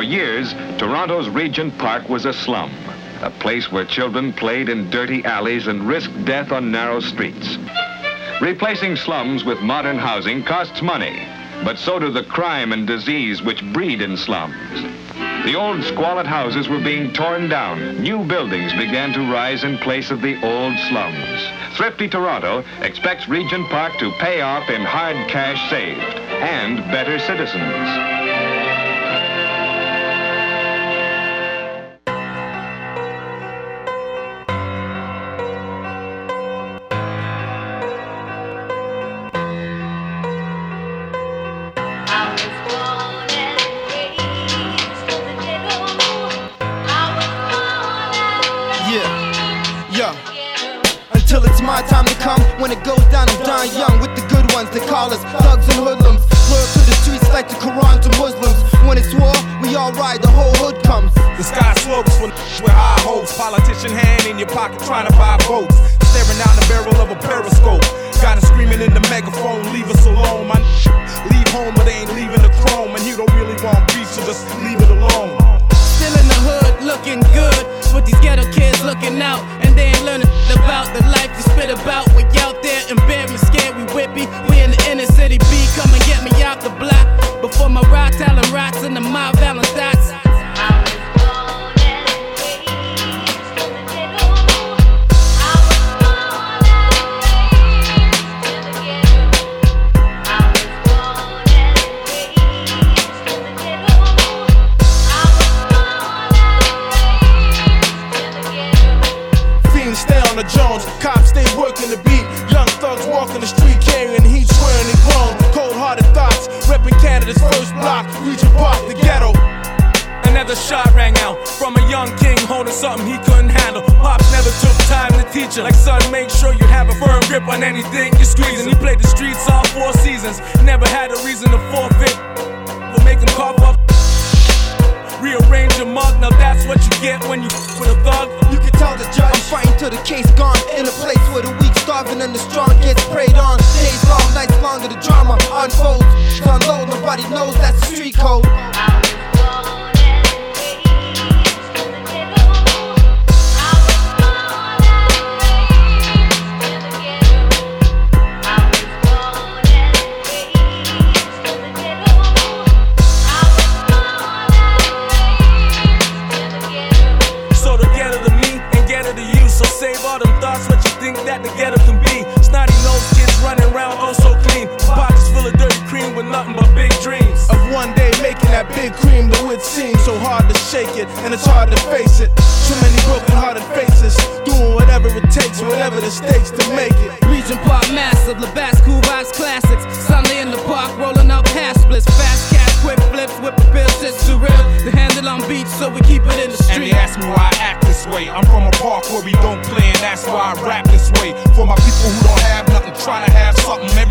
years, Toronto's Regent Park was a slum, a place where children played in dirty alleys and risked death on narrow streets. Replacing slums with modern housing costs money, but so do the crime and disease which breed in slums. The old squalid houses were being torn down. New buildings began to rise in place of the old slums. Thrifty Toronto expects Regent Park to pay off in hard cash saved and better citizens. Until it's my time to come, when it goes down, I'm dying young with the good ones. They call us thugs and hoodlums, loyal to the streets like the Quran to Muslims. When it's war, we all ride, the whole hood comes. The sky slopes with high hopes. Politician hand in your pocket trying to buy votes, staring down the barrel of a periscope. Got him screaming in the megaphone, leave us alone. My leave home but they ain't leaving the chrome. And he don't really want peace, so just leave it alone. Still in the hood, looking good, with these ghetto kids looking out, and they ain't learning about the life you spit about. We out there embarrassed, scared, we whippy. We in the inner city B, come and get me out the block. Before my ride, telling rats in the my Valentine's. Stay on the Jones, cops stay working the beat. Young thugs walking the street carrying heat, swearing they grown. Cold-hearted thoughts, repping Canada's first block, Regent Park, the ghetto. Another shot rang out from a young king holding something he couldn't handle. Pops never took time to teach him. Like son, make sure you have a firm grip on anything you're squeezing. He played the streets all 4 seasons, never had a reason to forfeit. We'll make him cough up. Rearrange your mug, now that's what you get when you with a thug. You can tell the judge I'm fighting till the case gone. In a place where the weak starving and the strong gets preyed on. Days long, nights longer, the drama unfolds. Unload, nobody knows that's the street code. Save all them thoughts, what you think that the ghetto can be. Snotty nose kids running around oh so clean. Pockets full of dirty cream with nothing but big dreams. Of one day making that big cream, though it seems so hard to shake it, and it's hard to face it. Too many broken hearted faces, doing whatever it takes, whatever the stakes to make it. Regent Park massive, Labatt's cool vibes classics. Sunday in the park, rolling up half splits. Fast cash, quick flips, whip the bills, it's surreal. The handle on beats, so we keep it in the street. And they ask me why I act this way. I'm from a park where we don't play, and that's why I rap this way. For my people who don't have nothing, trying to have something.